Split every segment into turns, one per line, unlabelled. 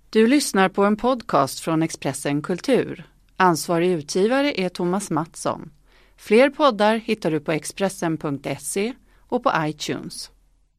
Du lyssnar på en podcast från Expressen Kultur. Ansvarig utgivare är Thomas Mattsson. Fler poddar hittar du på Expressen.se och på iTunes.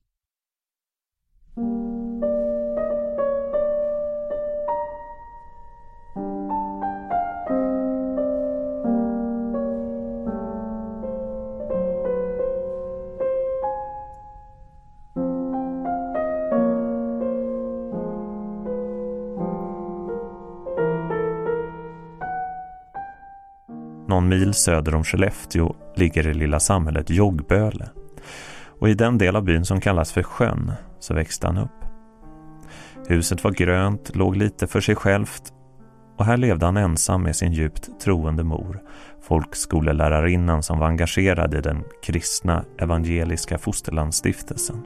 Någon mil söder om Skellefteå ligger det lilla samhället Joggböle. Och i den del av byn som kallas för Sjön så växte han upp. Huset var grönt, låg lite för sig självt och här levde han ensam med sin djupt troende mor, folkskolelärarinnan som var engagerad i den kristna evangeliska fosterlandsstiftelsen.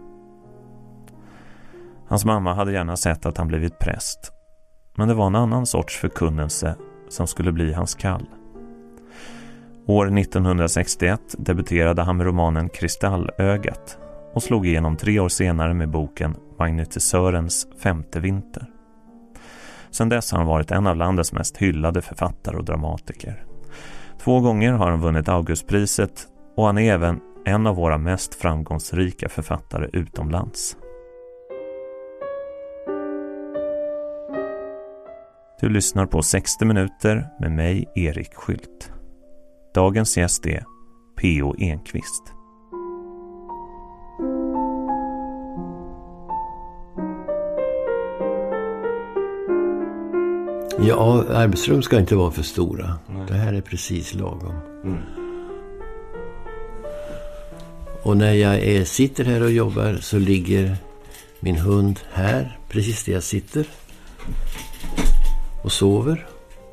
Hans mamma hade gärna sett att han blivit präst, men det var en annan sorts förkunnelse som skulle bli hans kall. År 1961 debuterade han med romanen Kristallögat och slog igenom 3 år senare med boken Magnetisörens femte vinter. Sedan dess har han varit en av landets mest hyllade författare och dramatiker. 2 gånger har han vunnit Augustpriset och han är även en av våra mest framgångsrika författare utomlands. Du lyssnar på 60 minuter med mig, Erik Skylt. Dagens gäst är P.O. Enquist.
Ja, arbetsrum ska inte vara för stora. Nej. Det här är precis lagom. Mm. Och när jag sitter här och jobbar så ligger min hund här, precis där jag sitter. Och sover.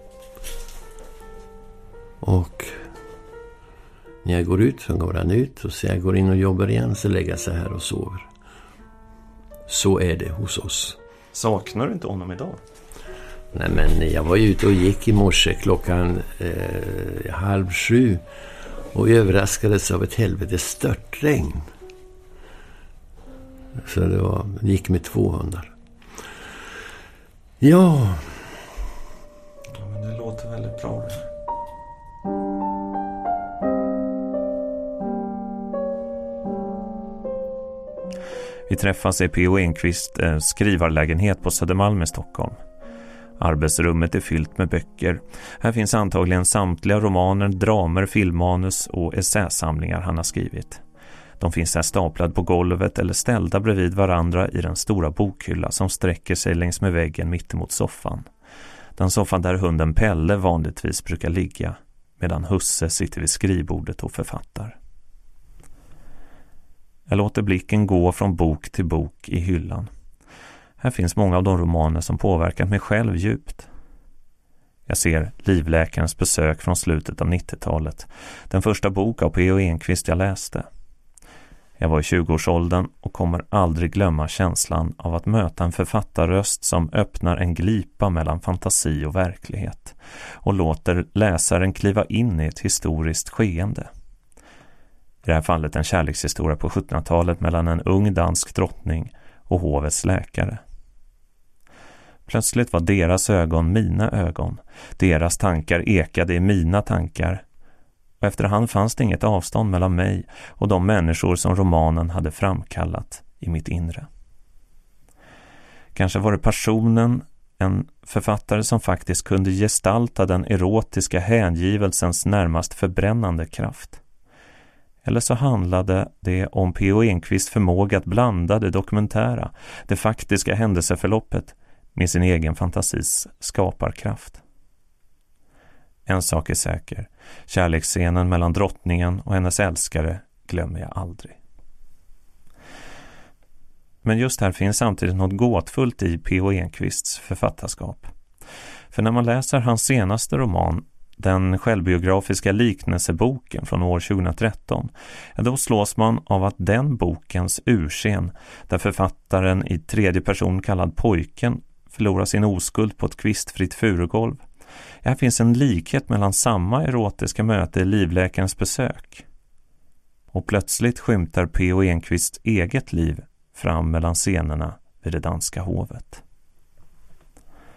Och när jag går ut så går han ut. Och så jag går in och jobbar igen så lägger jag sig här och sover. Så är det hos oss.
Saknar du inte honom idag?
Nej, men jag var ute och gick i morse klockan 6:30. Och överraskades av ett helvetes störtregn. Så det gick med 2 hundar. Ja.
Men det låter väldigt bra. Vi träffas i P.O. Enquist skrivarlägenhet på Södermalm i Stockholm. Arbetsrummet är fyllt med böcker. Här finns antagligen samtliga romaner, dramer, filmmanus och essäsamlingar han har skrivit. De finns här staplade på golvet eller ställda bredvid varandra i den stora bokhylla som sträcker sig längs med väggen mittemot soffan. Den soffan där hunden Pelle vanligtvis brukar ligga, medan husse sitter vid skrivbordet och författar. Jag låter blicken gå från bok till bok i hyllan. Här finns många av de romaner som påverkat mig själv djupt. Jag ser Livläkarens besök från slutet av 90-talet. Den första bok av P.O. Enquist jag läste. Jag var i 20-årsåldern och kommer aldrig glömma känslan av att möta en författarröst som öppnar en glipa mellan fantasi och verklighet och låter läsaren kliva in i ett historiskt skeende. I det här fallet en kärlekshistoria på 1700-talet mellan en ung dansk drottning och hovets läkare. Plötsligt var deras ögon mina ögon. Deras tankar ekade i mina tankar. Och efterhand fanns det inget avstånd mellan mig och de människor som romanen hade framkallat i mitt inre. Kanske var det personen, en författare som faktiskt kunde gestalta den erotiska hängivelsens närmast förbrännande kraft. Eller så handlade det om P.O. Enquist förmåga att blanda det dokumentära, det faktiska händelseförloppet med sin egen fantasis skaparkraft. En sak är säker, kärleksscenen mellan drottningen och hennes älskare glömmer jag aldrig. Men just här finns samtidigt något gåtfullt i P.O. Enquists författarskap. För när man läser hans senaste roman, den självbiografiska liknelseboken från år 2013, då slås man av att den bokens urscen, där författaren i tredje person kallad pojken förlorar sin oskuld på ett kvistfritt furugolv. Här finns en likhet mellan samma erotiska möte i Livläkarens besök. Och plötsligt skymtar P.O. Enquists eget liv fram mellan scenerna vid det danska hovet.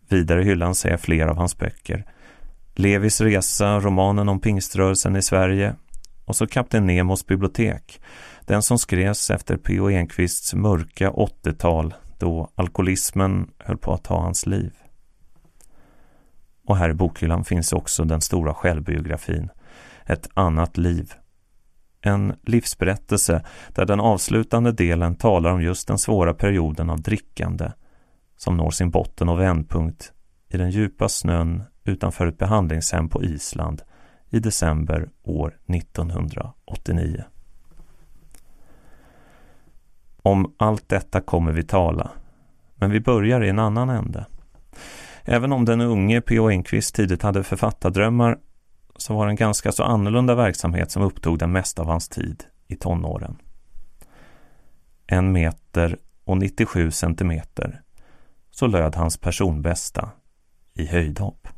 Vidare i hyllan ser jag flera av hans böcker. Levis resa, romanen om pingströrelsen i Sverige och så Kapten Nemos bibliotek. Den som skrevs efter P.O. Enquists mörka 80-tal då alkoholismen höll på att ta hans liv. Och här i bokhyllan finns också den stora självbiografin, Ett annat liv. En livsberättelse där den avslutande delen talar om just den svåra perioden av drickande som når sin botten och vändpunkt i den djupa snön utanför ett behandlingshem på Island i december år 1989. Om allt detta kommer vi tala, men vi börjar i en annan ände. Även om den unge P.O. Enquist tidigt hade författardrömmar så var det en ganska så annorlunda verksamhet som upptog den mesta av hans tid i tonåren. 1 meter och 97 centimeter, så löd hans personbästa i höjdhopp.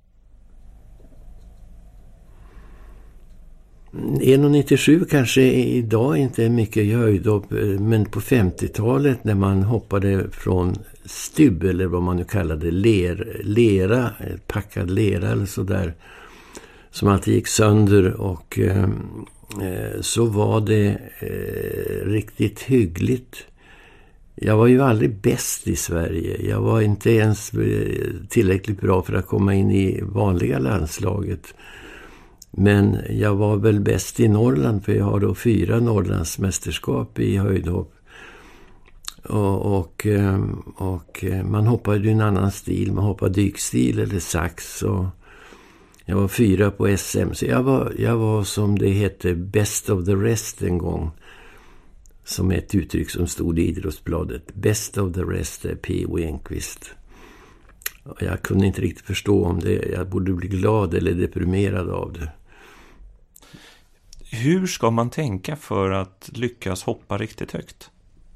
1,97 kanske idag inte är mycket i höjdhopp, men på 50-talet när man hoppade från stubb eller vad man nu kallade lera, packad lera eller sådär, som alltid gick sönder, och så var det riktigt hyggligt. Jag var ju aldrig bäst i Sverige. Jag var inte ens tillräckligt bra för att komma in i vanliga landslaget. Men jag var väl bäst i Norrland, för jag har då 4 Norrlandsmästerskap i höjdhopp. Och man hoppade ju en annan stil. Man hoppade dykstil eller sax, och jag var 4 på SM. Så jag var som det hette best of the rest en gång. Som ett uttryck som stod i Idrottsbladet. Best of the rest är P.O. Enquist. Jag kunde inte riktigt förstå om det. Jag borde bli glad eller deprimerad av det.
Hur ska man tänka för att lyckas hoppa riktigt högt?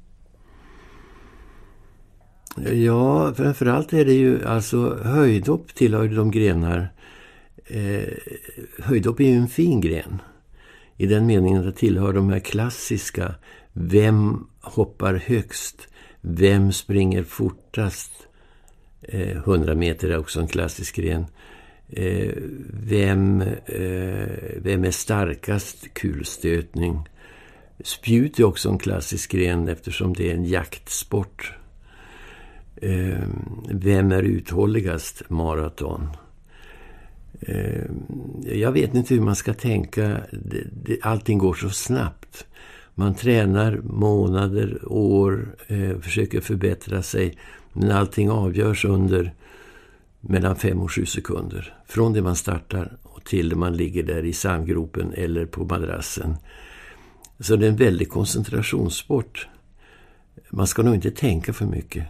Ja, framförallt är det ju alltså höjdhopp tillhör de grenar. Höjdhopp är ju en fin gren. I den meningen att det tillhör de här klassiska. Vem hoppar högst? Vem springer fortast? 100 meter är också en klassisk gren. Vem är starkast? Kulstötning. Spjut är också en klassisk gren eftersom det är en jaktsport. Vem är uthålligast? Maraton. Jag vet inte hur man ska tänka. Allting går så snabbt. Man tränar månader, år, försöker förbättra sig. Men allting avgörs under mellan 5 och 7 sekunder. Från det man startar och till det man ligger där i sandgropen eller på madrassen. Så det är en väldig koncentrationssport. Man ska nog inte tänka för mycket.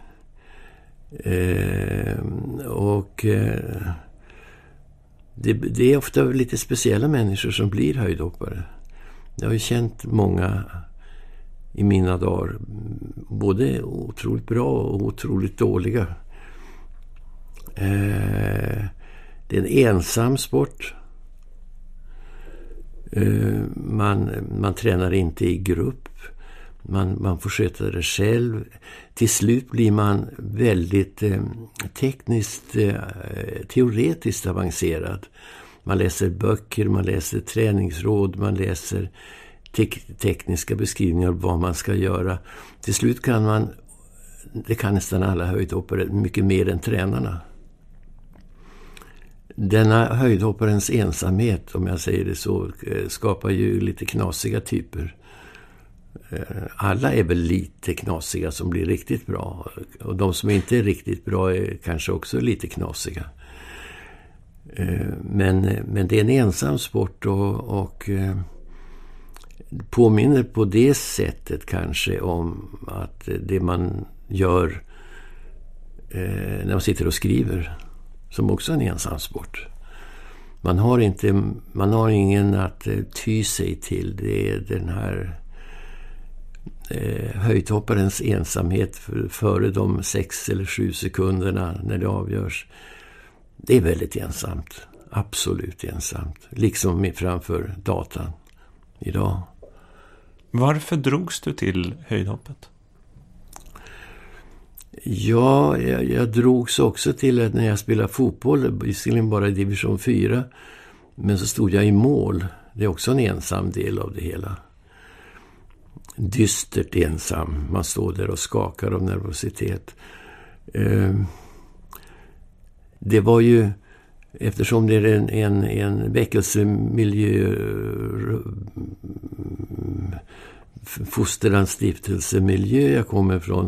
Det är ofta lite speciella människor som blir höjdhoppare. Jag har ju känt många i mina dagar, både otroligt bra och otroligt dåliga. Det är en ensam sport. Man tränar inte i grupp. Man får sköta det själv. Till slut blir man väldigt tekniskt, teoretiskt avancerad. Man läser böcker, man läser träningsråd, man läser tekniska beskrivningar av vad man ska göra. Till slut det kan nästan alla höjdhoppare, mycket mer än tränarna. Denna höjdhopparens ensamhet, om jag säger det så, skapar ju lite knasiga typer. Alla är väl lite knasiga som blir riktigt bra. Och de som inte är riktigt bra är kanske också lite knasiga. Men det är en ensam sport och påminner på det sättet kanske om att det man gör när man sitter och skriver, som också är en ensam sport. Man har ingen att ty sig till. Det är den här höjdhopparens ensamhet före de 6 eller 7 sekunderna när det avgörs. Det är väldigt ensamt. Absolut ensamt. Liksom framför datan idag.
Varför drogs du till höjdhoppet?
Ja, jag drogs också till att när jag spelade fotboll, visserligen bara i division 4, men så stod jag i mål. Det är också en ensam del av det hela. Dystert ensam. Man står där och skakar av nervositet. Det var ju, eftersom det är en väckelsemiljö, fosterlandstiftelsemiljö jag kommer ifrån,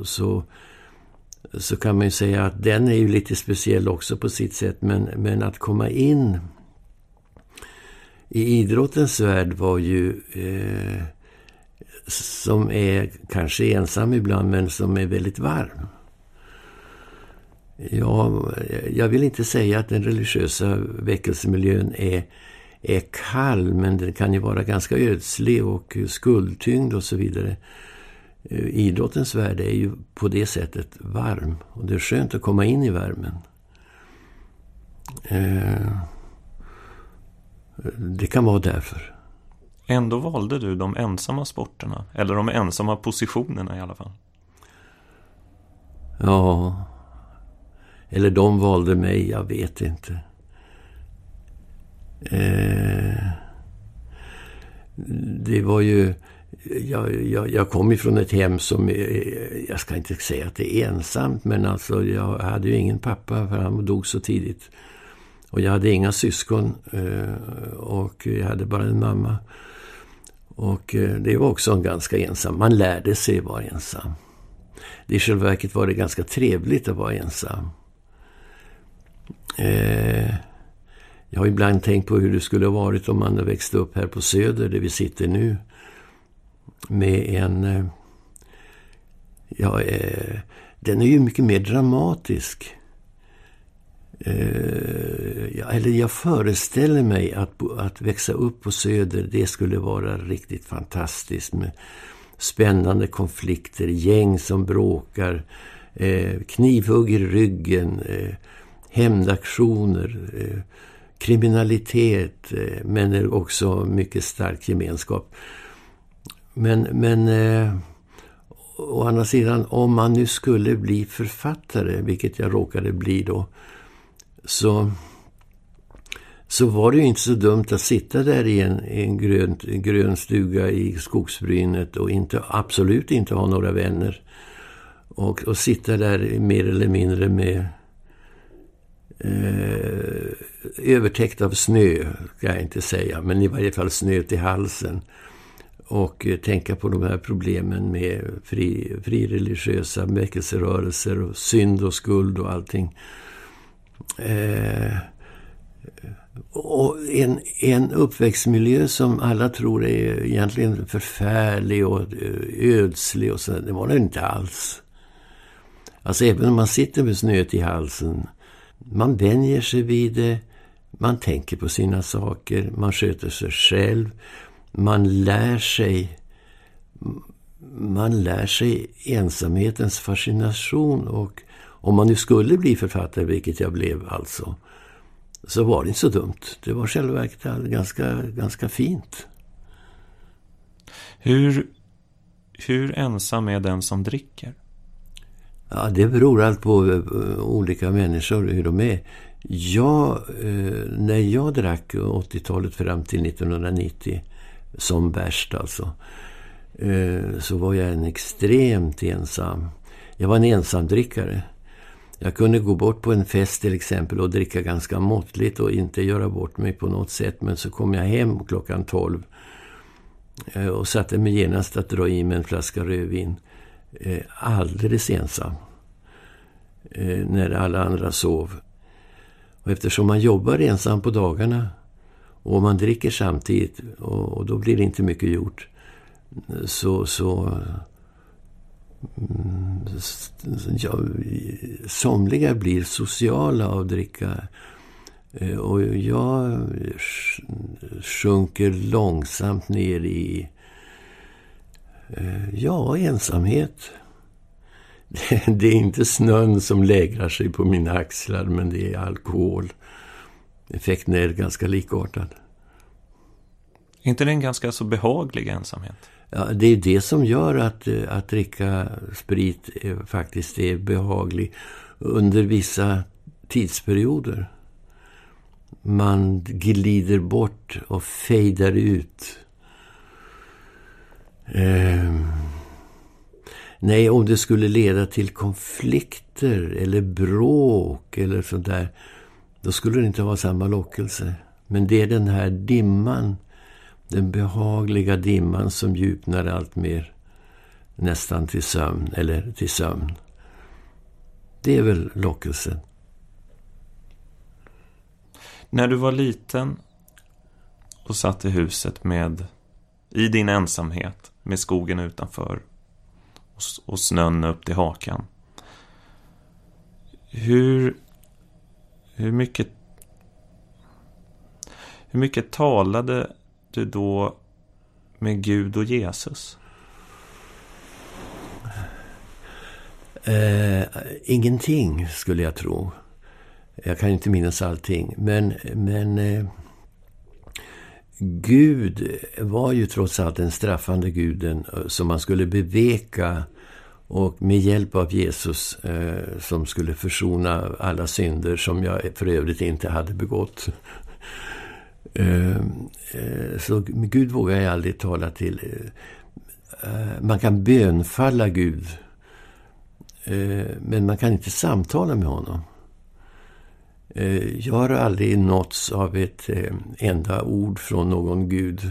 så kan man ju säga att den är ju lite speciell också på sitt sätt, men att komma in i idrottens värld var ju som är kanske ensam ibland, men som är väldigt varm. Ja, jag vill inte säga att den religiösa väckelsemiljön är kall, men den kan ju vara ganska ödslig och skuldtyngd och så vidare. Idrottens värld är ju på det sättet varm, och det är skönt att komma in i värmen. Det kan vara därför.
Ändå valde du de ensamma sporterna, eller de ensamma positionerna i alla fall.
Ja, eller de valde mig, jag vet inte. Det var ju, jag kom ifrån ett hem som, jag ska inte säga att det är ensamt, men alltså jag hade ju ingen pappa, för han dog så tidigt. Och jag hade inga syskon, och jag hade bara en mamma. Och det var också en ganska ensam. Man lärde sig vara ensam. I själva verket var det ganska trevligt att vara ensam. Jag har ibland tänkt på hur det skulle ha varit om man växte upp här på Söder, där vi sitter nu. Med en... den är ju mycket mer dramatisk. Jag föreställer mig att växa upp på Söder, det skulle vara riktigt fantastiskt, med spännande konflikter, gäng som bråkar, knivhugg i ryggen, hämndaktioner, kriminalitet, men också mycket stark gemenskap. Men å andra sidan, om man nu skulle bli författare, vilket jag råkade bli då, så var det ju inte så dumt att sitta där i en grön stuga i skogsbrynet och absolut inte ha några vänner. Och sitta där mer eller mindre med övertäckt av snö, ska jag inte säga, men i varje fall snö till halsen. Och tänka på de här problemen med frireligiösa väckelserörelser och synd och skuld och allting. Och en uppväxtmiljö som alla tror är egentligen förfärlig och ödslig och så, det var det inte alls. Alltså även om man sitter med snöt i halsen, man vänjer sig vid det, man tänker på sina saker, man sköter sig själv, man lär sig ensamhetens fascination. Och om man nu skulle bli författare, vilket jag blev alltså, så var det inte så dumt. Det var själva verket ganska fint.
Hur ensam är den som dricker?
Ja, det beror allt på olika människor, hur de är. När jag drack 80-talet fram till 1990, som värst alltså, så var jag en extremt ensam. Jag var en ensamdrickare. Jag kunde gå bort på en fest till exempel och dricka ganska måttligt och inte göra bort mig på något sätt. Men så kom jag hem klockan 12 och satte mig genast att dra i med en flaska rödvin. Alldeles ensam. När alla andra sov. Och eftersom man jobbar ensam på dagarna och man dricker samtidigt, och då blir det inte mycket gjort, somliga blir sociala av dricka, och jag sjunker långsamt ner i ensamhet. Det är inte snön som lägrar sig på mina axlar, men det är alkohol. Effekten är ganska likartad.
Är inte det en ganska så behaglig ensamhet?
Ja, det är det som gör att dricka sprit faktiskt är behaglig under vissa tidsperioder. Man glider bort och fejdar ut. Nej, om det skulle leda till konflikter eller bråk eller sånt där, då skulle det inte vara samma lockelse. Men det är den här dimman, den behagliga dimman som djupnar allt mer, nästan till sömn eller till sömn. Det är väl lockelsen.
När du var liten och satt i huset i din ensamhet med skogen utanför och snön upp till hakan. Hur mycket talade du då med Gud och Jesus?
Ingenting skulle jag tro. Jag kan inte minnas allting. Men Gud var ju trots allt den straffande guden som man skulle beveka, och med hjälp av Jesus som skulle försona alla synder som jag för övrigt inte hade begått. Så Gud vågar jag aldrig tala till. Man kan bönfalla Gud, men man kan inte samtala med honom. Jag har aldrig nåtts av ett enda ord från någon Gud.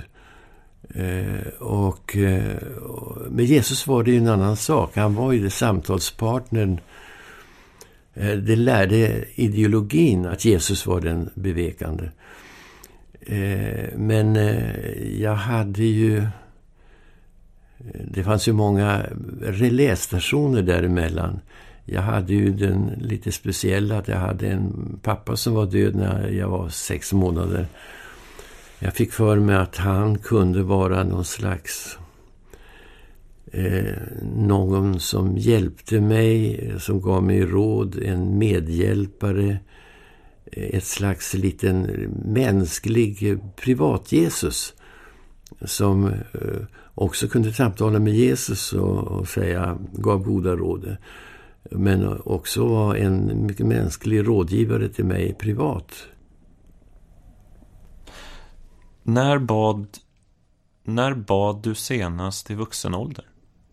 Och med Jesus var det ju en annan sak. Han var ju det samtalspartnern. Det lärde ideologin att Jesus var den bevekande. Men jag hade ju... Det fanns ju många relästationer däremellan. Jag hade ju den lite speciella att jag hade en pappa som var död när jag var 6 månader. Jag fick för mig att han kunde vara någon slags... någon som hjälpte mig, som gav mig råd, en medhjälpare, ett slags liten mänsklig privat-Jesus som också kunde samtala med Jesus och säga, gav goda råd. Men också var en mycket mänsklig rådgivare till mig privat.
När bad du senast i vuxen ålder?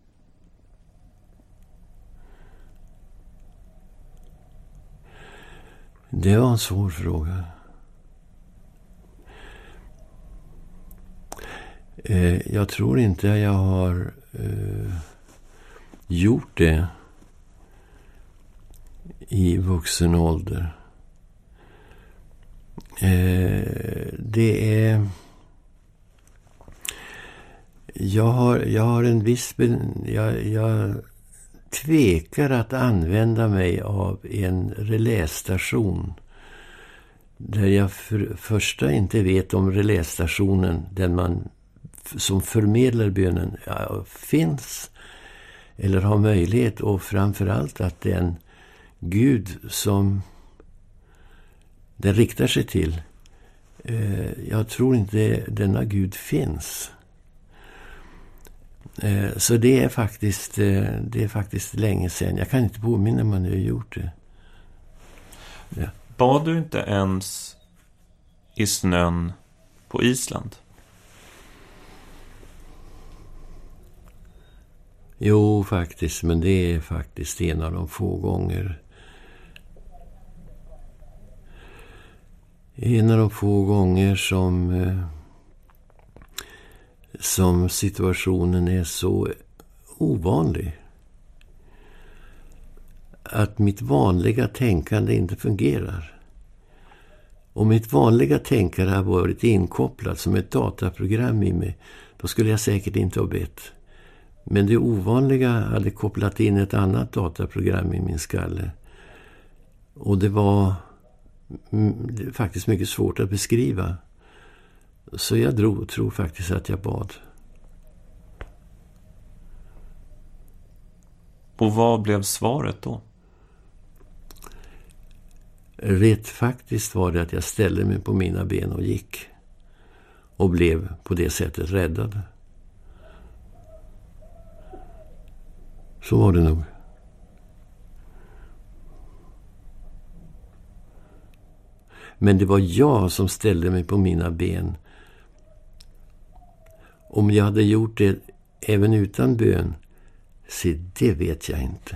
Det var en svår fråga. Jag tror inte jag har gjort det i vuxen ålder. Det är... Jag har en viss... Jag tvekar att använda mig av en relästation där jag första inte vet om relästationen, den man som förmedlar bönen, finns eller har möjlighet, och framförallt att den Gud som den riktar sig till, jag tror inte denna Gud finns. Så det är faktiskt länge sedan. Jag kan inte påminna mig när jag har gjort det. Ja.
Bad du inte ens i snön på Island?
Jo, faktiskt. Men det är faktiskt en av de få gånger. En av de få gånger som situationen är så ovanlig att mitt vanliga tänkande inte fungerar. Om mitt vanliga tänkande har varit inkopplat som ett dataprogram i mig, då skulle jag säkert inte ha bett. Men det ovanliga hade kopplat in ett annat dataprogram i min skalle. Och det var faktiskt mycket svårt att beskriva. Så jag tror faktiskt att jag bad.
Och vad blev svaret då?
Rätt faktiskt var det att jag ställde mig på mina ben och gick. Och blev på det sättet räddad. Så var det nog. Men det var jag som ställde mig på mina ben. Om jag hade gjort det även utan bön, så det vet jag inte.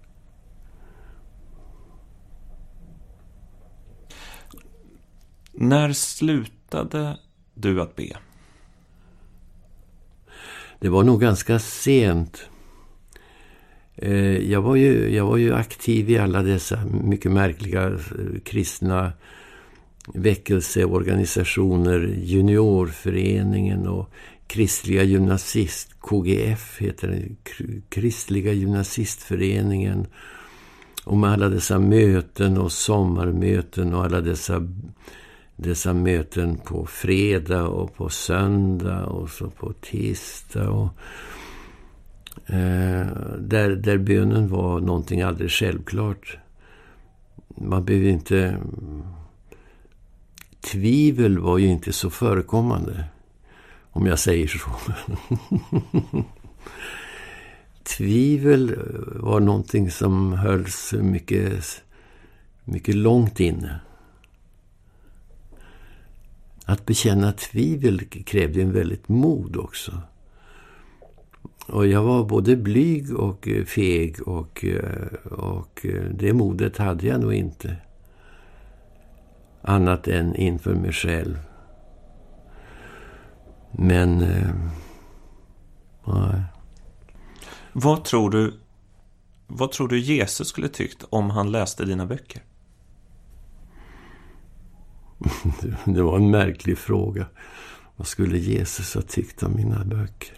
När slutade du att be?
Det var nog ganska sent. Jag var ju aktiv i alla dessa mycket märkliga kristna väckelseorganisationer, juniorföreningen och kristliga gymnasist, KGF heter det, kristliga gymnasistföreningen, och med alla dessa möten och sommarmöten och alla dessa möten på fredag och på söndag och så på tisdag och där bönen var någonting alldeles självklart. Man behöver inte, tvivel var ju inte så förekommande, om jag säger så. Tvivel var någonting som hölls mycket, mycket långt inne. Att bekänna tvivel krävde en väldigt mod också. Och jag var både blyg och feg och det modet hade jag nog inte. Annat än inför mig själv. Men nej.
Vad tror du Jesus skulle tyckt om han läste dina böcker?
Det var en märklig fråga. Vad skulle Jesus ha tyckt om mina böcker?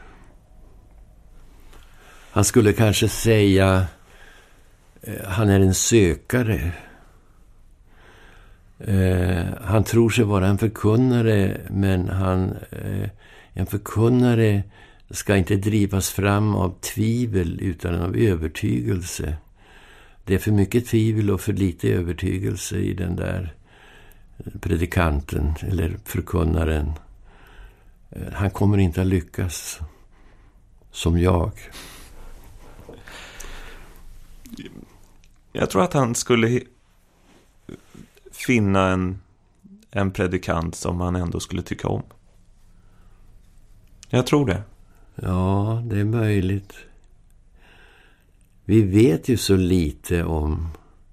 Han skulle kanske säga han är en sökare. Han tror sig vara en förkunnare, men en förkunnare ska inte drivas fram av tvivel utan av övertygelse. Det är för mycket tvivel och för lite övertygelse i den där predikanten eller förkunnaren. Han kommer inte att lyckas som jag.
Jag tror att han skulle finna en predikant som han ändå skulle tycka om. Jag tror det.
Ja, det är möjligt. Vi vet ju så lite om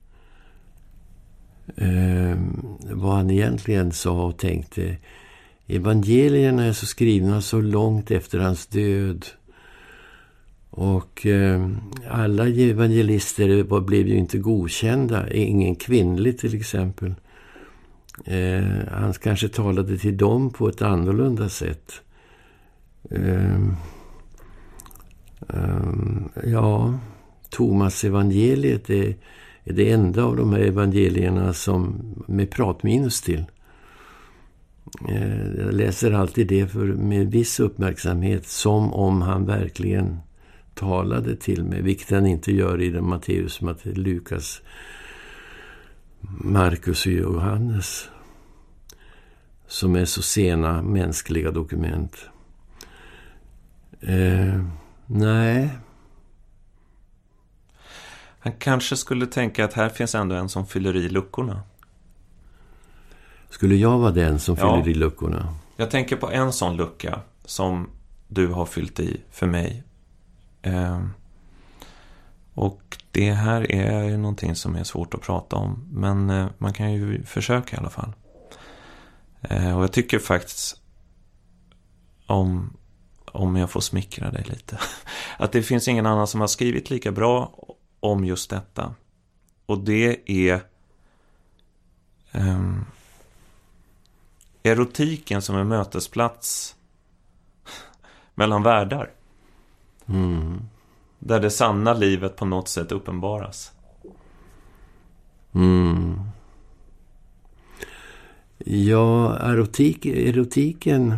vad han egentligen sa och tänkte. Evangelierna är så skrivna så långt efter hans död. Och alla evangelister blev ju inte godkända. Ingen kvinnlig till exempel. Han kanske talade till dem på ett annorlunda sätt. Ja, Thomas evangeliet är det enda av de här evangelierna som med pratminus till. Jag läser alltid det med viss uppmärksamhet, som om han verkligen talade till mig, vilket han inte gör i den Matteus, Lukas, Markus och Johannes, som är så sena mänskliga dokument. Nej.
Han kanske skulle tänka att här finns ändå en som fyller i luckorna.
Skulle jag vara den som fyller i luckorna?
Jag tänker på en sån lucka som du har fyllt i för mig. Och det här är ju någonting som är svårt att prata om. Men man kan ju försöka i alla fall. Och jag tycker faktiskt, om jag får smickra dig lite, att det finns ingen annan som har skrivit lika bra om just detta. Och det är erotiken som en mötesplats mellan världar.
Mm.
Där det sanna livet på något sätt uppenbaras.
Mm. Ja, erotiken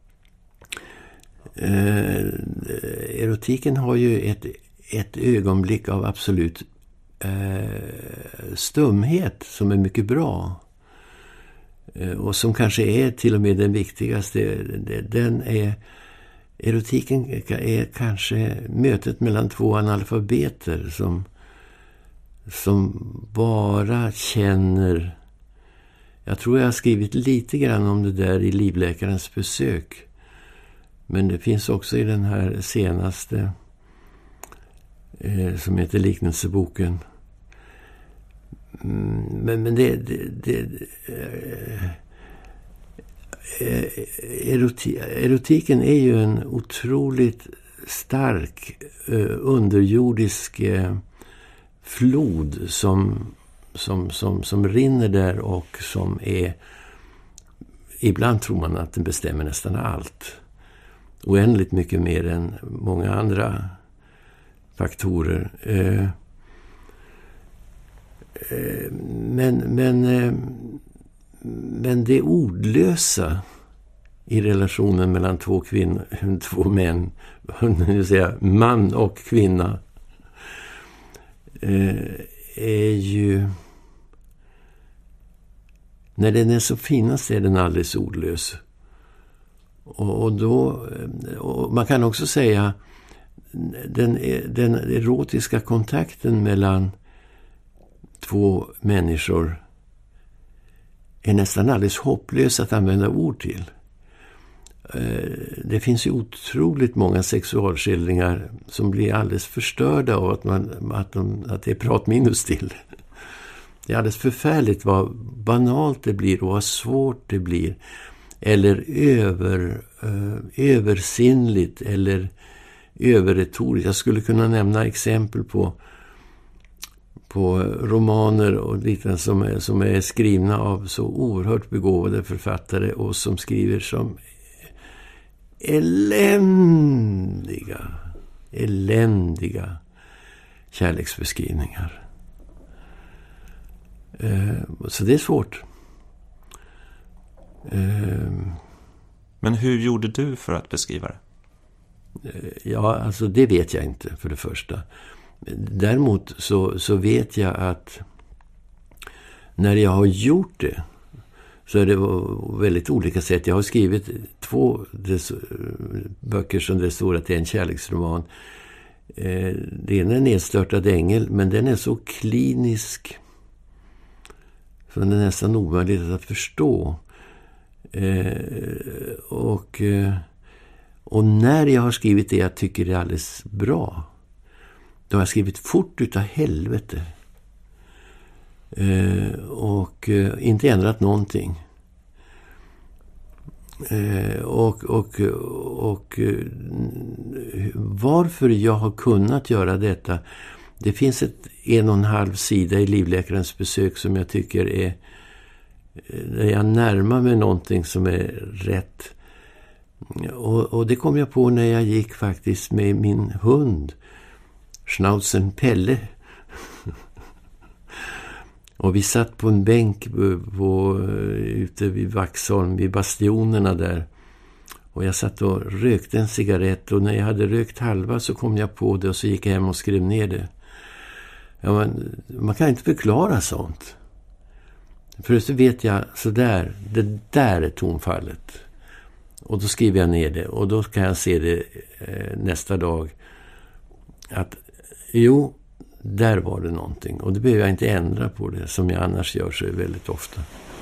har ju ett ögonblick av absolut stumhet som är mycket bra. Och som kanske är till och med den viktigaste. Den är erotiken är kanske mötet mellan två analfabeter som bara känner. Jag tror jag har skrivit lite grann om det där i Livläkarens besök. Men det finns också i den här senaste som heter Liknelseboken. Men erotiken är ju en otroligt stark underjordisk flod som rinner där och som är, ibland tror man att den bestämmer nästan allt. Oändligt mycket mer än många andra faktorer. Men det ordlösa i relationen mellan två män, säga man och kvinna, är ju, när den är så finast är den alldeles ordlös. Och man kan också säga den erotiska kontakten mellan två människor är nästan alldeles hopplös att använda ord till. Det finns ju otroligt många sexualskildringar som blir alldeles förstörda av att det är pratminus till. Det är alldeles förfärligt vad banalt det blir och vad svårt det blir. Eller översinnligt eller överretoriskt. Jag skulle kunna nämna exempel på romaner och liknande som är skrivna av så oerhört begåvade författare och som skriver som eländiga kärleksbeskrivningar. Så det är svårt.
Men hur gjorde du för att beskriva det?
Ja, alltså det vet jag inte för det första. Däremot så vet jag att när jag har gjort det så är det väldigt olika sätt. Jag har skrivit 2 böcker som det står att det är en kärleksroman. Det ena är Nedstörtad ängel, men den är så klinisk så den är nästan omöjligt att förstå. Och när jag har skrivit det jag tycker det är alldeles bra, då har jag skrivit fort utav helvete. Och inte ändrat någonting. Och varför jag har kunnat göra detta, det finns 1,5 sida i Livläkarens besök som jag tycker är, där jag närmar mig någonting som är rätt. Och det kom jag på när jag gick faktiskt med min hund Schnauzern Pelle. Och vi satt på en bänk ute vid Vaxholm, vid bastionerna där. Och jag satt och rökte en cigarett, och när jag hade rökt halva så kom jag på det och så gick jag hem och skrev ner det. Ja, man kan inte förklara sånt. För så vet jag sådär, det där är tonfallet. Och då skriver jag ner det, och då kan jag se det nästa dag att jo, där var det någonting. Och det behöver jag inte ändra på det som jag annars gör så väldigt ofta.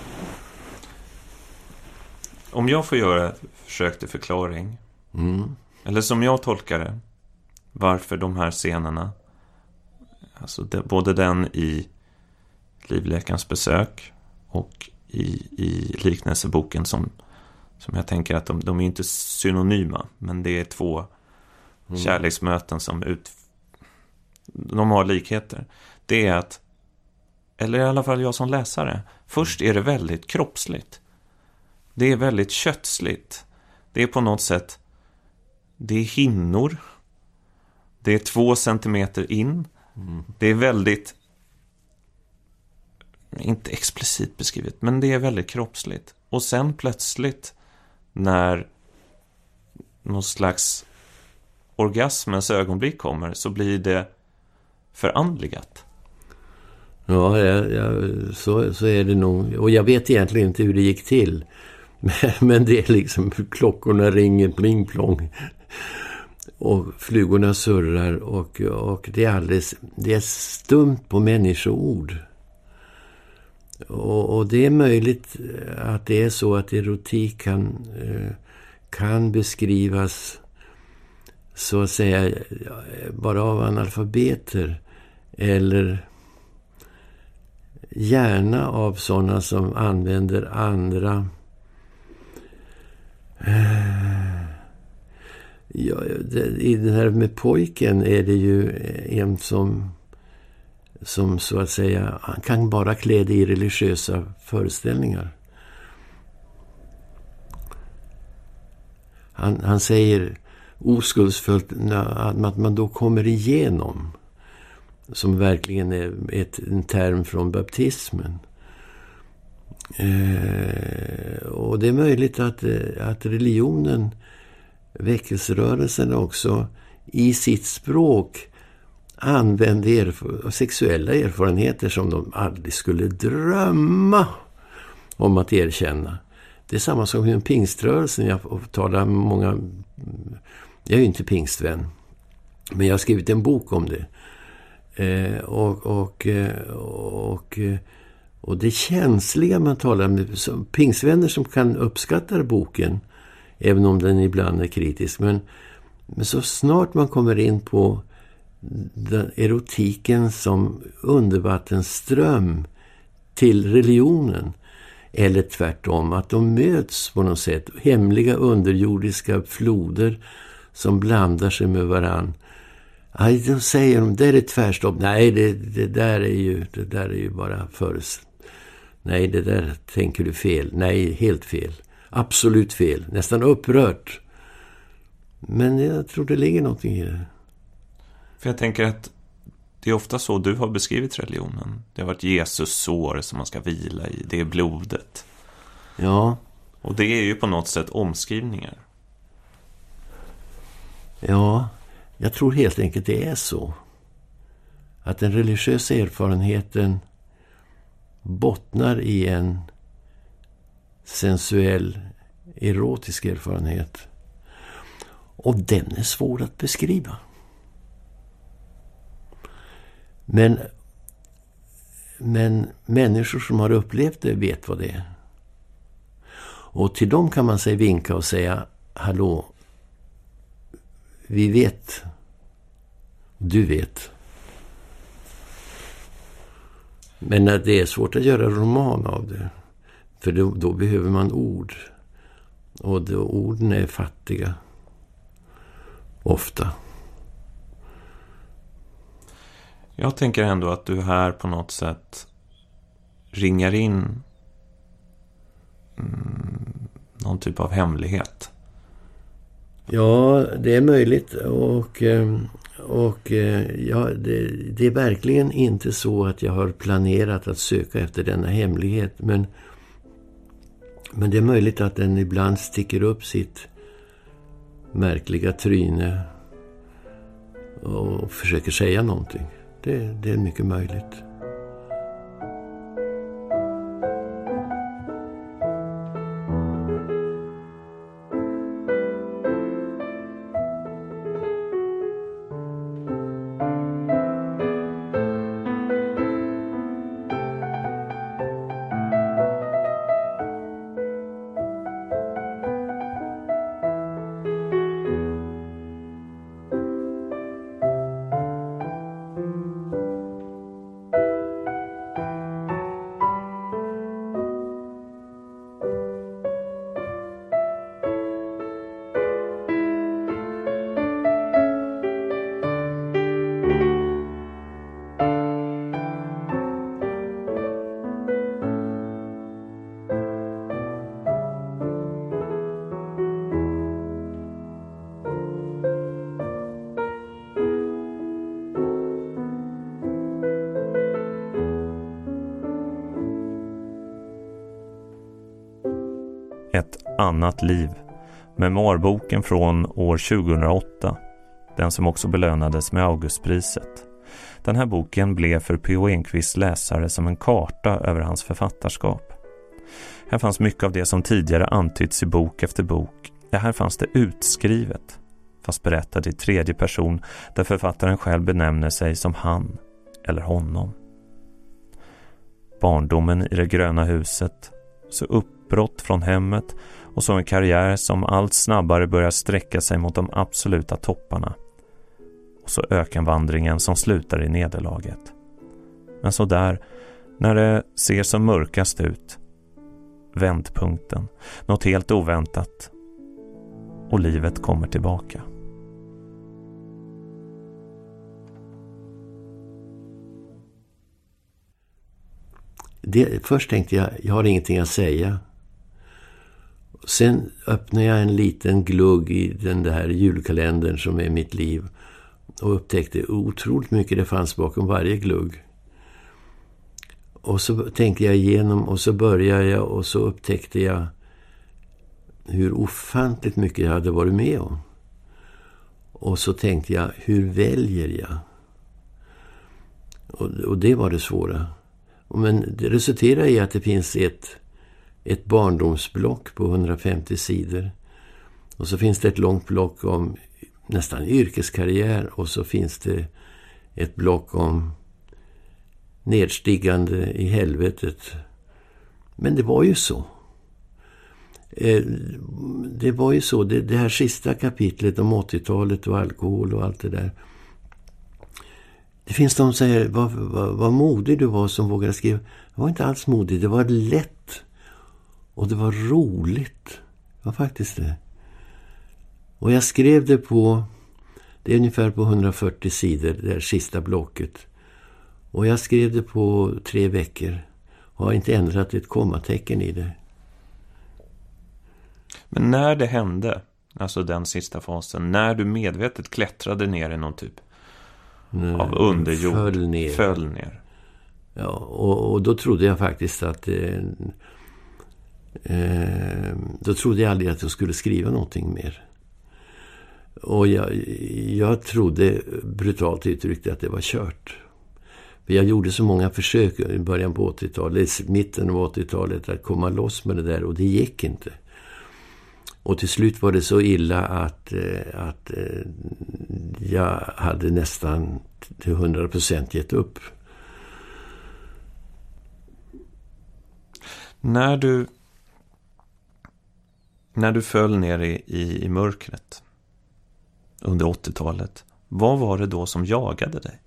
Om jag får göra ett försök till förklaring, eller som jag tolkar det, varför de här scenerna, alltså både den i Livläkarens besök och i Liknelseboken som jag tänker att de är inte synonyma, men det är 2 kärleksmöten som de har likheter. Det är att, eller i alla fall jag som läsare, först är det väldigt kroppsligt. Det är väldigt köttsligt. Det är på något sätt, det är hinnor. Det är 2 centimeter in. Det är väldigt, inte explicit beskrivet, men det är väldigt kroppsligt. Och sen plötsligt, när någon slags orgasmens ögonblick kommer, så blir det förandligat.
Ja, så är det nog. Och jag vet egentligen inte hur det gick till. Men det är liksom, klockorna ringer, pling plong. Och flugorna surrar och det är stumt på människoord. Och det är möjligt att det är så att erotik kan beskrivas så att säga bara av analfabeter eller gärna av sådana som använder andra i den här med pojken är det ju en som så att säga, han kan bara klä det i religiösa föreställningar. Han säger oskuldsfullt att man då kommer igenom, som verkligen är en term från baptismen. Och det är möjligt att religionen, väckelserörelsen också i sitt språk använde sexuella erfarenheter som de aldrig skulle drömma om att erkänna. Det är samma som med pingströrelsen. Jag är ju inte pingstvän, men jag har skrivit en bok om det. Och det känsliga man talar med pingstvänner som kan uppskatta boken, även om den ibland är kritisk. Men så snart man kommer in på den erotiken som undervattensström till religionen, eller tvärtom, att de möts på något sätt, hemliga underjordiska floder som blandar sig med varann. Då säger de, det är ett tvärstopp. Nej, det där är ju bara nej, det där tänker du fel. Nej, helt fel. Absolut fel. Nästan upprört. Men jag tror det ligger någonting i det.
För jag tänker att det är ofta så du har beskrivit religionen. Det har varit Jesus sår som man ska vila i. Det är blodet.
Ja.
Och det är ju på något sätt omskrivningar.
Ja, jag tror helt enkelt det är så. Att den religiösa erfarenheten bottnar i en sensuell, erotisk erfarenhet. Och den är svår att beskriva. Men människor som har upplevt det vet vad det är. Och till dem kan man säga vinka och säga, hallå, vi vet, du vet. Men när det är svårt att göra roman av det, för då behöver man ord. Och då orden är fattiga. Ofta.
Jag tänker ändå att du här på något sätt ringar in någon typ av hemlighet.
Ja, det är möjligt. Det är verkligen inte så att jag har planerat att söka efter denna hemlighet. Men det är möjligt att den ibland sticker upp sitt märkliga tryne och försöker säga någonting. Det är mycket möjligt.
Ett annat liv. Memoarboken från år 2008. Den som också belönades med Augustpriset. Den här boken blev för P.O. Enquists läsare som en karta över hans författarskap. Här fanns mycket av det som tidigare antytts i bok efter bok. Ja, här fanns det utskrivet, fast berättad i tredje person där författaren själv benämner sig som han eller honom. Barndomen i det gröna huset, så uppbrott från hemmet och så en karriär som allt snabbare börjar sträcka sig mot de absoluta topparna. Och så ökenvandringen som slutar i nederlaget. Men så där, när det ser som mörkast ut, vändpunkten, något helt oväntat, och livet kommer tillbaka.
Först tänkte jag har ingenting att säga. Sen öppnade jag en liten glugg i den där julkalendern som är mitt liv och upptäckte otroligt mycket det fanns bakom varje glugg. Och så tänkte jag igenom och så började jag och så upptäckte jag hur ofantligt mycket jag hade varit med om. Och så tänkte jag, hur väljer jag? Och det var det svåra. Men det resulterar i att det finns ett barndomsblock på 150 sidor. Och så finns det ett långt block om nästan yrkeskarriär. Och så finns det ett block om nedstigande i helvetet. Men det var ju så. Det var ju så. Det här sista kapitlet om 80-talet och alkohol och allt det där. Det finns de som säger, vad modig du var som vågade skriva. Jag var inte alls modig, det var lätt. Och det var roligt. Det var faktiskt det. Och jag skrev det det är ungefär på 140 sidor, det här sista blocket. Och jag skrev det på 3 veckor. Och har inte ändrat ett kommatecken i det.
Men när det hände, alltså den sista fasen, när du medvetet klättrade ner i någon typ av underjord, föll ner.
Ja, och då trodde jag faktiskt att då trodde jag aldrig att jag skulle skriva någonting mer. Och jag trodde brutalt uttryckt att det var kört. För jag gjorde så många försök i början på 80-talet, mitten av 80-talet, att komma loss med det där, och det gick inte. Och till slut var det så illa att jag hade nästan till 100% gett upp.
När du föll ner i mörkret under 80-talet, vad var det då som jagade dig?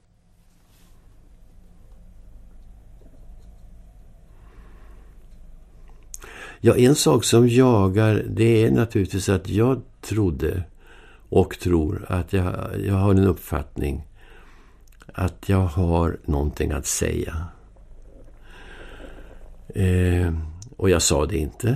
Ja, en sak som jagar, det är naturligtvis att jag trodde och tror att jag har en uppfattning att jag har någonting att säga. Och jag sa det inte.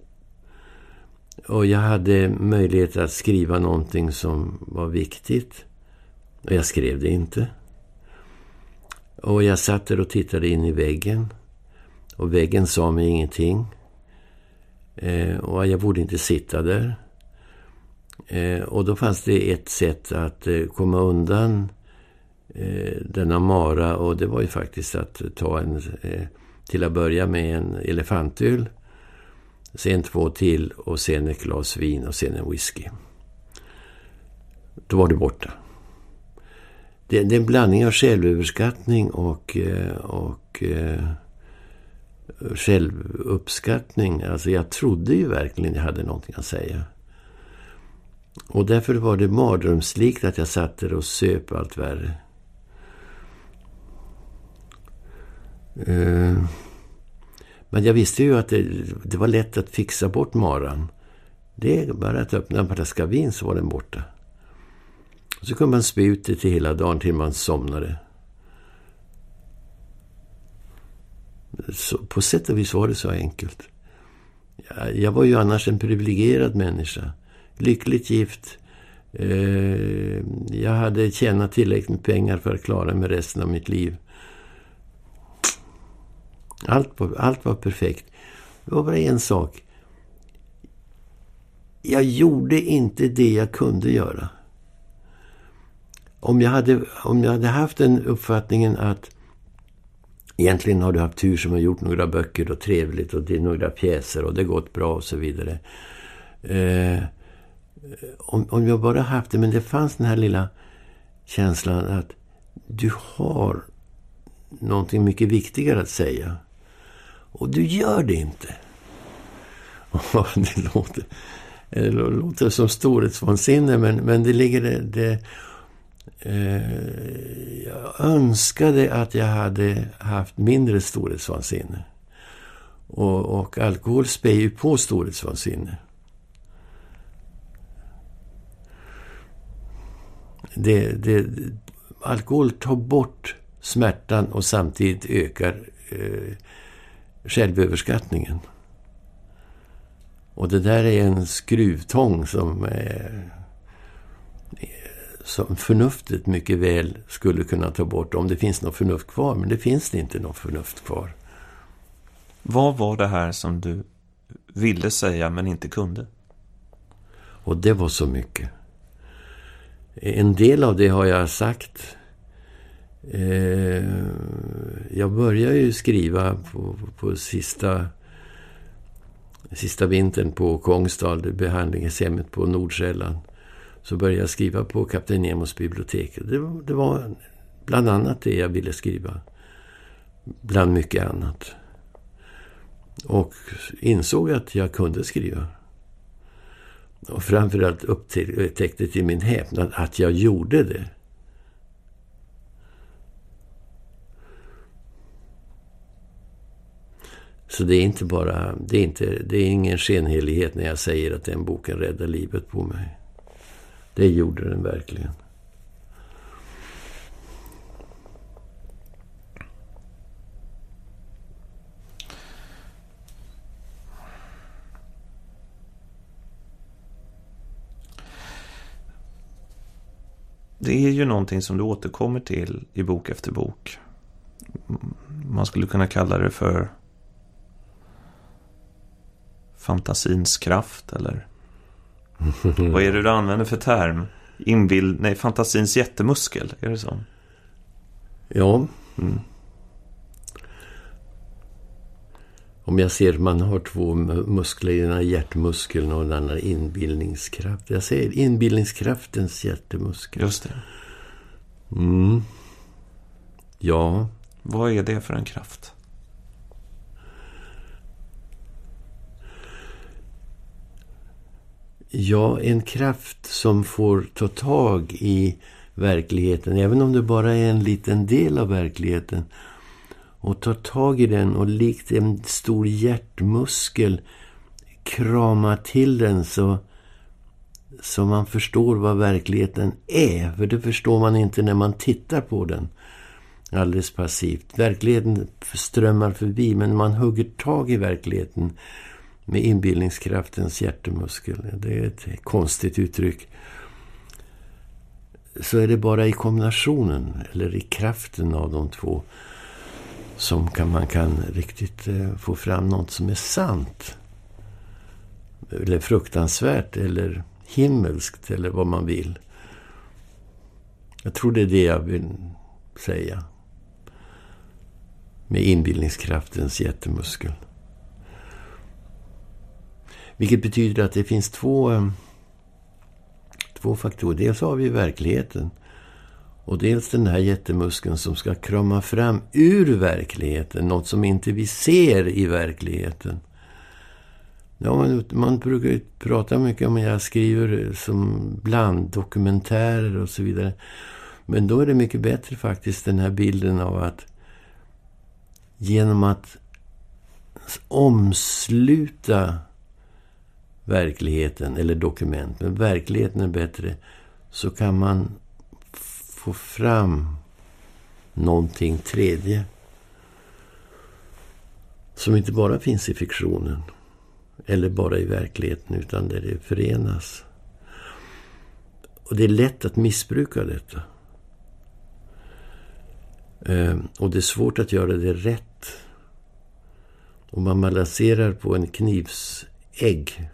Och jag hade möjlighet att skriva någonting som var viktigt. Och jag skrev det inte. Och jag satt där och tittade in i väggen. Och väggen sa mig ingenting. Och jag borde inte sitta där. Och då fanns det ett sätt att komma undan denna mara. Och det var ju faktiskt att ta till att börja med en elefantöl. Sen 2 till och sen ett glas vin och sen en whisky. Då var det borta. Det är en blandning av självöverskattning och självuppskattning. Alltså jag trodde ju verkligen jag hade någonting att säga. Och därför var det mardrömslikt att jag satt där och söp allt värre. Men jag visste ju att det var lätt att fixa bort maran. Det är bara att öppna en flaska vin så var den borta. Och så kunde man spy ut det till hela dagen till man somnade. Så på sätt och vis var det så enkelt. Jag var ju annars en privilegierad människa. Lyckligt gift. Jag hade tjänat tillräckligt med pengar för att klara mig resten av mitt liv. Allt var perfekt. Det var bara en sak. Jag gjorde inte det jag kunde göra. Om jag hade haft den uppfattningen egentligen har du haft tur som har gjort några böcker och trevligt och det är några pjäser och det har gått bra och så vidare. Om jag bara haft det, men det fanns den här lilla känslan att du har någonting mycket viktigare att säga. Och du gör det inte. Det låter som storhetsvansinne, men det ligger jag önskade att jag hade haft mindre storhetsvansinne. Och alkohol spär ju på storhetsvansinne. Alkohol tar bort smärtan och samtidigt ökar självöverskattningen. Och det där är en skruvtång som förnuftet mycket väl skulle kunna ta bort om det finns något förnuft kvar. Men det finns det inte något förnuft kvar.
Vad var det här som du ville säga men inte kunde?
Och det var så mycket. En del av det har jag sagt. Jag började ju skriva på sista vintern på Kongsdal, behandlingshemmet på Nordsjälland. Så började jag skriva på Kapten Nemos bibliotek. Det var bland annat det jag ville skriva. Bland mycket annat. Och insåg att jag kunde skriva. Och framförallt upptäckte till min häpnad att jag gjorde det. Så det är inte bara, det är ingen skenhelighet när jag säger att den boken räddar livet på mig. Det gjorde den verkligen.
Det är ju någonting som du återkommer till i bok efter bok. Man skulle kunna kalla det för fantasins kraft, eller vad är det du använder för term? Fantasins jättemuskel, är det så?
Ja. Om jag ser man har två muskler, den ena hjärtmuskeln och den andra inbildningskraft. Jag säger inbildningskraftens hjärtemuskel.
Just det.
Ja.
Vad är det för en kraft?
Ja, en kraft som får ta tag i verkligheten, även om det bara är en liten del av verkligheten, och ta tag i den och likt en stor hjärtmuskel krama till den så man förstår vad verkligheten är. För det förstår man inte när man tittar på den alldeles passivt. Verkligheten strömmar förbi, men man hugger tag i verkligheten med inbildningskraftens hjärtemuskel. Det är ett konstigt uttryck. Så är det bara i kombinationen, eller i kraften av de två, som man kan riktigt få fram något som är sant. Eller fruktansvärt, eller himmelskt, eller vad man vill. Jag tror det är det jag vill säga. Med inbildningskraftens jättemuskel. Vilket betyder att det finns två faktorer. Dels har vi verkligheten. Och dels den här jättemuskeln som ska krama fram ur verkligheten. Något som inte vi ser i verkligheten. Ja, man brukar prata mycket om att jag skriver som blanddokumentärer och så vidare. Men då är det mycket bättre faktiskt den här bilden av att genom att omsluta verkligheten eller dokument, men verkligheten är bättre, så kan man få fram någonting tredje som inte bara finns i fiktionen eller bara i verkligheten, utan där det förenas. Och det är lätt att missbruka detta. Och det är svårt att göra det rätt. Om man balanserar på en knivsägg.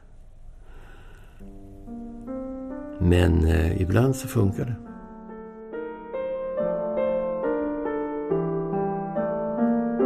Men ibland så funkar det.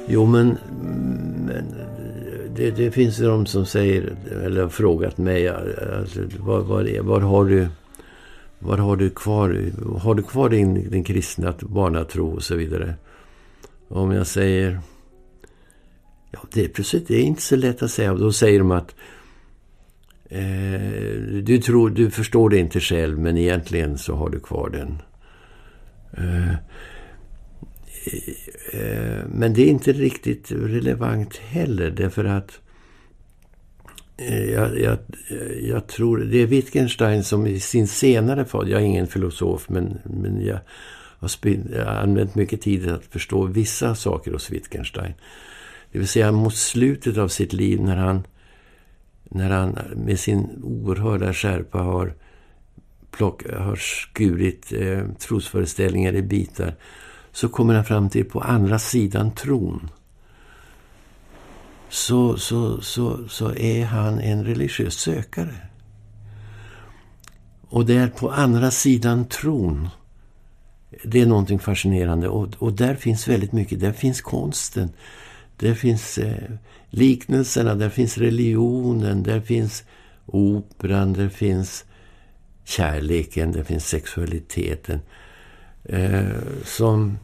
Jo, men det finns de som säger, eller har frågat mig, alltså, vad har du kvar din kristna barnatro och så vidare. Om jag säger, ja, det är inte så lätt att säga. Då säger de att du förstår det inte själv, men egentligen så har du kvar den. Men det är inte riktigt relevant heller, därför att jag tror det är Wittgenstein som i sin senare fas, jag är ingen filosof, men jag har använt mycket tid att förstå vissa saker hos Wittgenstein. Det vill säga mot slutet av sitt liv, när han med sin oerhörda skärpa har skurit trosföreställningar i bitar, så kommer han fram till på andra sidan tron. Så är han en religiös sökare. Och där på andra sidan tron, det är någonting fascinerande. Och där finns väldigt mycket. Där finns konsten. Där finns liknelserna. Där finns religionen. Där finns operan. Där finns kärleken. Där finns sexualiteten. Som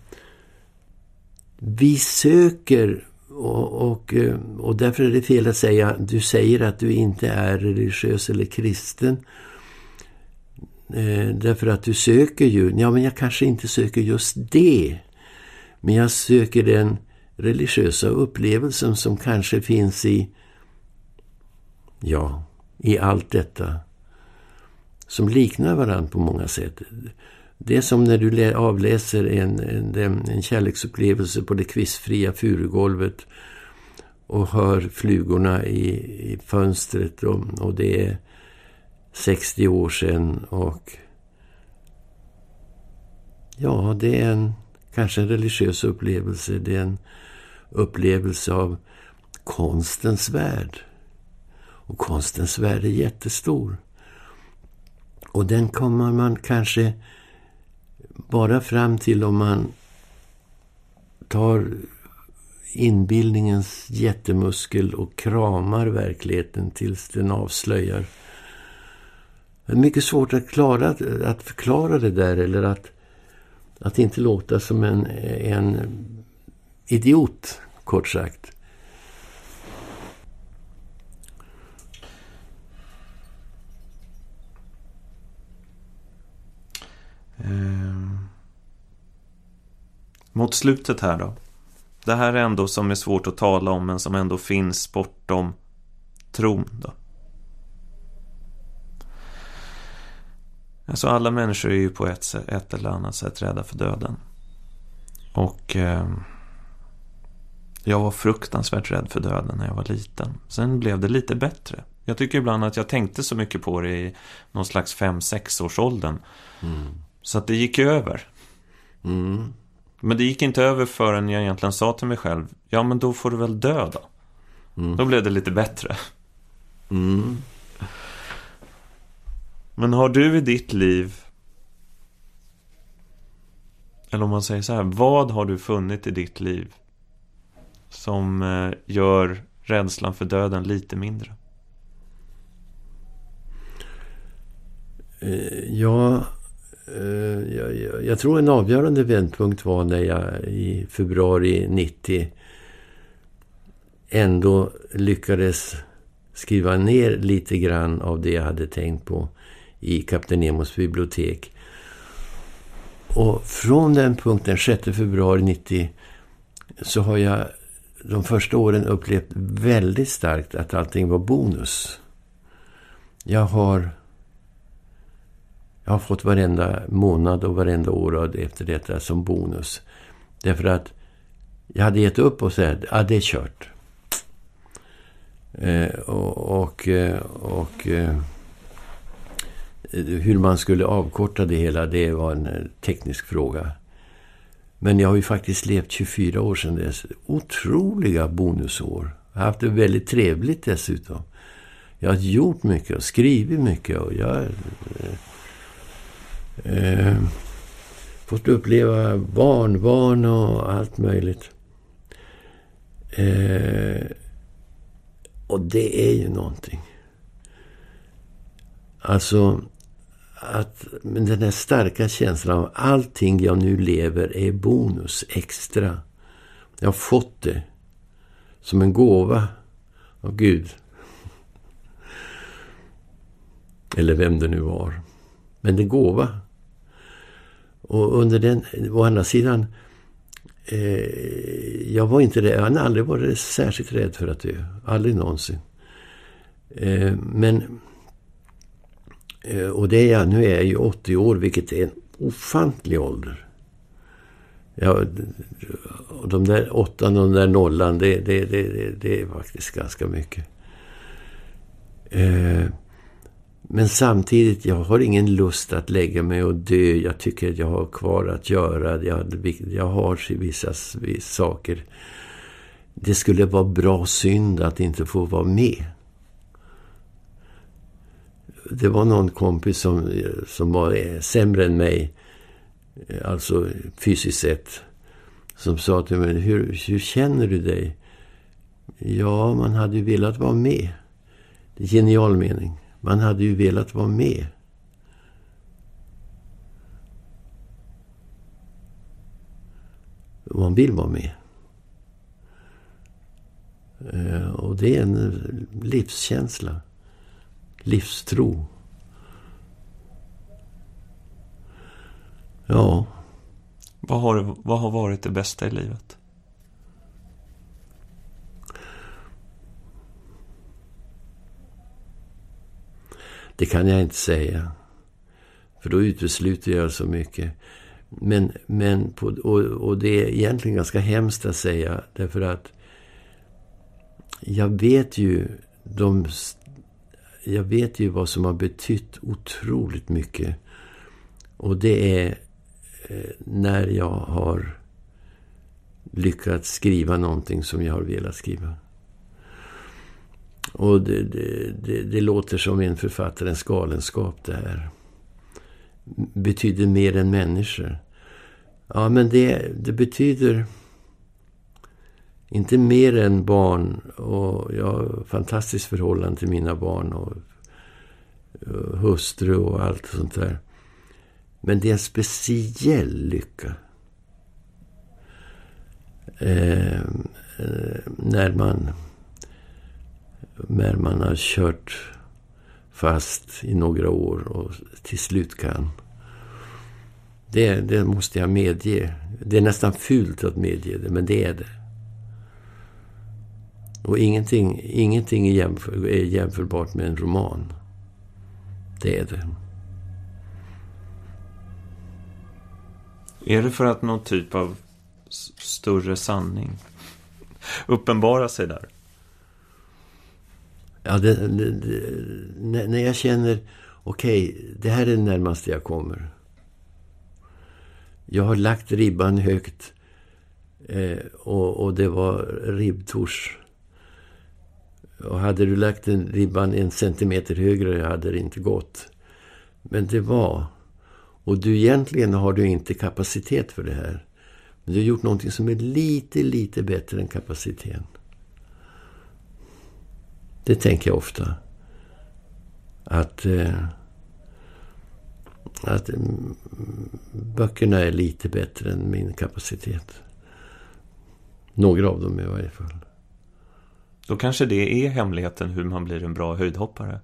vi söker, och därför är det fel att säga, du säger att du inte är religiös eller kristen, därför att du söker ju, ja, men jag kanske inte söker just det, men jag söker den religiösa upplevelsen som kanske finns i allt detta som liknar varandra på många sätt. Det är som när du avläser en kärleksupplevelse på det kvistfria furugolvet och hör flugorna i fönstret, och det är 60 år sedan, och ja, det är kanske en religiös upplevelse. Det är en upplevelse av konstens värld. Och konstens värld är jättestor. Och den kommer man kanske bara fram till om man tar inbildningens jättemuskel och kramar verkligheten tills den avslöjar. Det är mycket svårt att förklara det där, eller att inte låta som en idiot, kort sagt.
Mot slutet här då. Det här är ändå som är svårt att tala om, men som ändå finns bortom tron då. Alltså alla människor är ju på ett eller annat sätt rädda för döden. Och jag var fruktansvärt rädd för döden när jag var liten. Sen blev det lite bättre. Jag tycker ibland att jag tänkte så mycket på det i någon slags 5-6 års åldern. Så att det gick över. Men det gick inte över förrän jag egentligen sa till mig själv, ja, men då får du väl dö då. Då blev det lite bättre. Men har du i ditt liv, eller om man säger så här, vad har du funnit i ditt liv som gör rädslan för döden lite mindre?
Jag tror en avgörande vändpunkt var när jag i februari 90 ändå lyckades skriva ner lite grann av det jag hade tänkt på i Kapten Nemos bibliotek. Och från den punkten, 6 februari 90, så har jag de första åren upplevt väldigt starkt att allting var bonus. Jag har fått varenda månad och varenda år efter detta som bonus. Därför att jag hade gett upp och sagt, det är kört. Hur man skulle avkorta det hela, det var en teknisk fråga. Men jag har ju faktiskt levt 24 år sedan dess. Otroliga bonusår. Jag har haft det väldigt trevligt dessutom. Jag har gjort mycket och skrivit mycket, och jag fått uppleva barnbarn och allt möjligt. Och det är ju någonting. Alltså, men den här starka känslan av allting jag nu lever är bonus, extra. Jag har fått det som en gåva av Gud. Eller vem det nu var. Men det är gåva. Och under den, å andra sidan, jag var inte det. Jag har aldrig varit särskilt rädd för att dö. Aldrig någonsin. Och det är jag, nu är jag ju 80 år, vilket är en ofantlig ålder. Och de där 8 och de där 0, det är faktiskt ganska mycket. Men samtidigt, jag har ingen lust att lägga mig och dö. Jag tycker att jag har kvar att göra. Jag har vissa saker. Det skulle vara bra synd att inte få vara med. Det var någon kompis som var sämre än mig, alltså fysiskt sett, som sa till mig, hur känner du dig? Ja, man hade ju velat vara med. Det är genial mening. Man hade ju velat vara med. Man vill vara med. Och det är en livskänsla. Livstro. Ja.
Vad har varit det bästa i livet?
Det kan jag inte säga. För då utesluter jag så mycket. Och det är egentligen ganska hemskt att säga. Därför att jag vet ju vad som har betytt otroligt mycket. Och det är när jag har lyckats skriva någonting som jag har velat skriva. Och det låter som en författarens galenskap det här. Betyder mer än människor. Ja, men det betyder inte mer än barn. Och jag har fantastiskt förhållande till mina barn och hustru och allt sånt där. Men det är en speciell lycka. När man har kört fast i några år och till slut kan. Det måste jag medge. Det är nästan fult att medge det, men det är det. Och ingenting är jämförbart med en roman. Det är det.
Är det för att någon typ av större sanning uppenbarar sig där?
Ja, när jag känner okej, det här är det närmaste jag kommer. Jag har lagt ribban högt och det var ribbtors. Och hade du lagt ribban 1 centimeter högre hade det inte gått. Men det var. Och egentligen har du inte kapacitet för det här. Men du har gjort någonting som är lite bättre än kapaciteten. Det tänker jag ofta. Att böckerna är lite bättre än min kapacitet. Några av dem i varje fall.
Då kanske det är hemligheten hur man blir en bra höjdhoppare.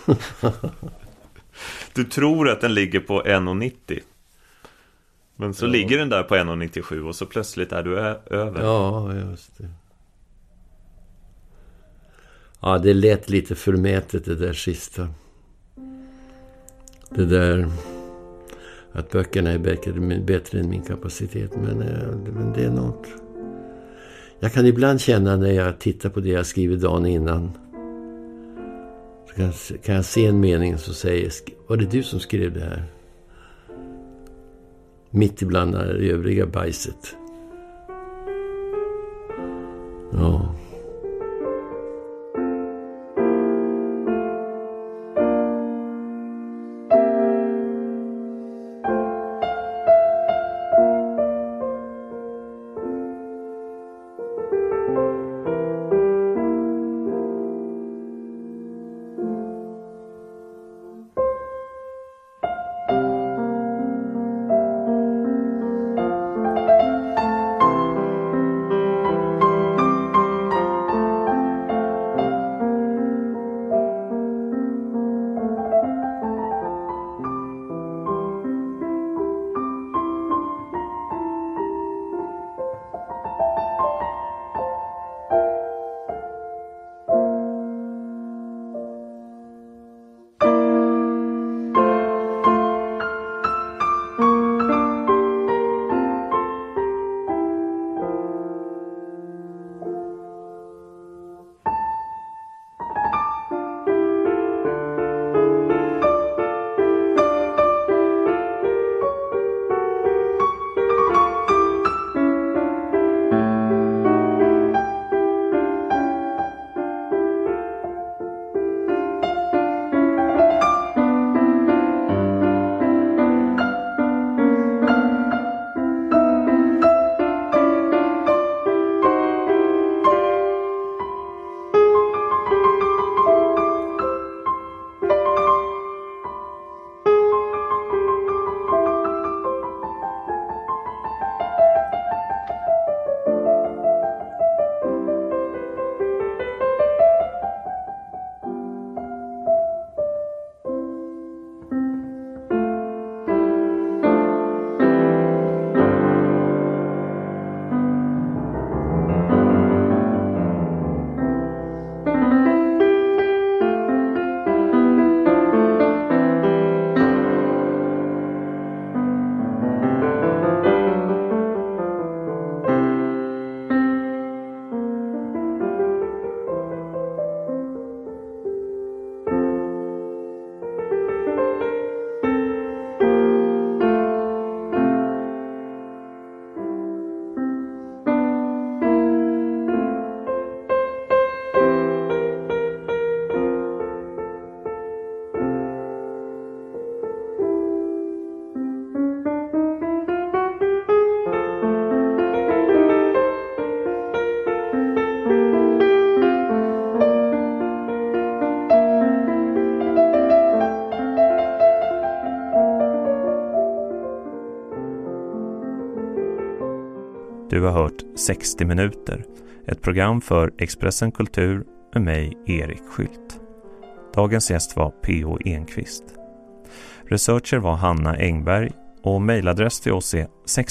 Du tror att den ligger på 1,90. Men så ligger den där på 1,97 och så plötsligt är du över.
Ja, just det. Ja, det lät lite förmätet det där sista. Det där att böckerna är bättre än min kapacitet. Men det är något. Jag kan ibland känna när jag tittar på det jag skriver dagen innan. Så kan jag se en mening som säger, var det du som skrev det här? Mitt ibland det övriga bajset. Ja.
Du har hört 60 minuter, ett program för Expressen Kultur med mig, Erik Skylt. Dagens gäst var P.O. Enqvist. Researcher var Hanna Engberg och mejladress till oss är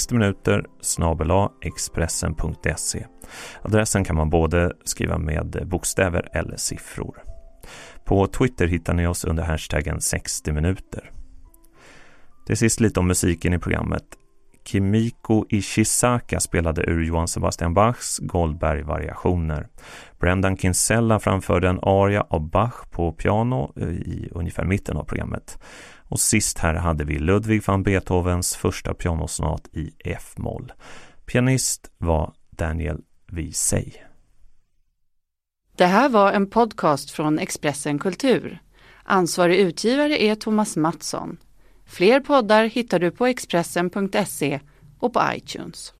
60minuter@expressen.se. Adressen kan man både skriva med bokstäver eller siffror. På Twitter hittar ni oss under hashtaggen 60 minuter. Till sist lite om musiken i programmet. Kimiko Ishizaka spelade ur Johann Sebastian Bachs Goldberg-variationer. Brendan Kinsella framförde en aria av Bach på piano i ungefär mitten av programmet. Och sist här hade vi Ludwig van Beethovens första pianosonat i F-moll. Pianist var Daniel Wiesey.
Det här var en podcast från Expressen Kultur. Ansvarig utgivare är Thomas Mattsson. Fler poddar hittar du på Expressen.se och på iTunes.